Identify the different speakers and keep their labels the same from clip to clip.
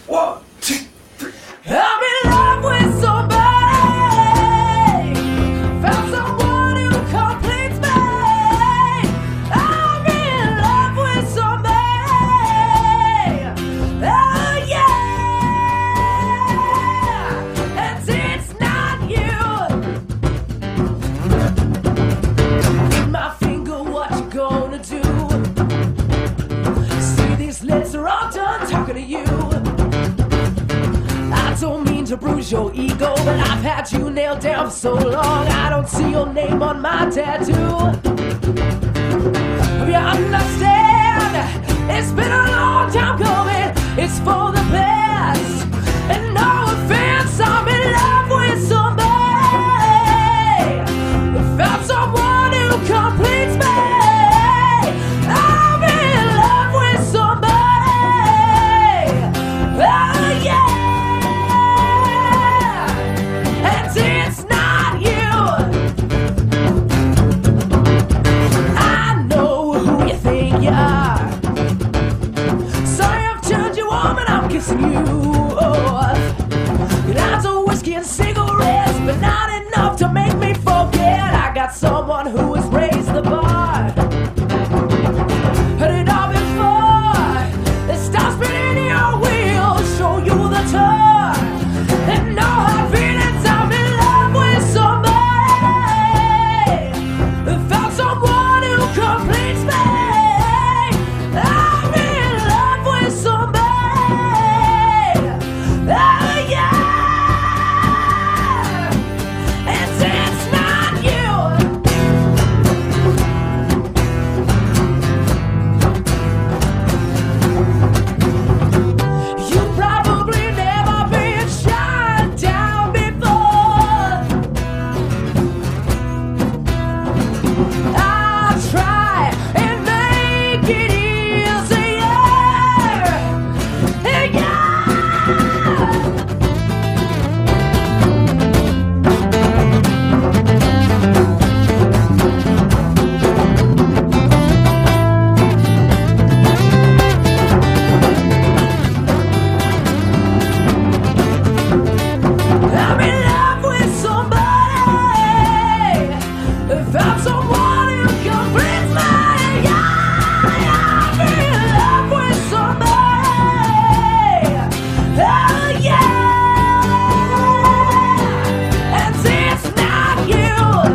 Speaker 1: 1, 2, 3.
Speaker 2: I'm in love with somebody. Found someone who completes me. I'm in love with somebody. Oh yeah. And it's not you. Hit my finger, what you gonna do? See, these lips are all done talking to you. I don't mean to bruise your ego, but I've had you nailed down for so long. I don't see your name on my tattoo. You understand? It's been a long time coming. It's for the best. And no offense, I'm in love with somebody. Found someone who completes me. I'm in love with somebody. Oh yeah. And it's not you. I know who you think you are. Sorry I've turned you on, but I'm kissing you off. Lots of whiskey and cigarettes, but not enough to make me forget. I got someone who has raised the bar. Heard it all before. It stops spinning your wheels, show you the turn. And no hard feelings, I'm in love with somebody. Found someone who completes me. I'm in love with somebody. Oh yeah. And it's not you. You probably never been shot down before. I'll try and make it easier. Yeah. I'm in love with somebody. Found someone who completes me. Yeah, I'm in love with somebody. Oh yeah. And it's not you.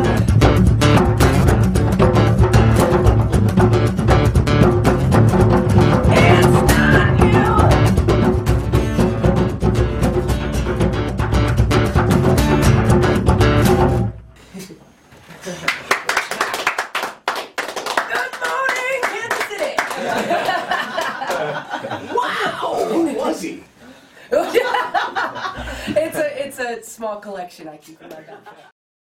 Speaker 2: It's not you. Good morning, Kansas City. Wow.
Speaker 1: Who was he?
Speaker 2: It's a small collection I keep in my backpack.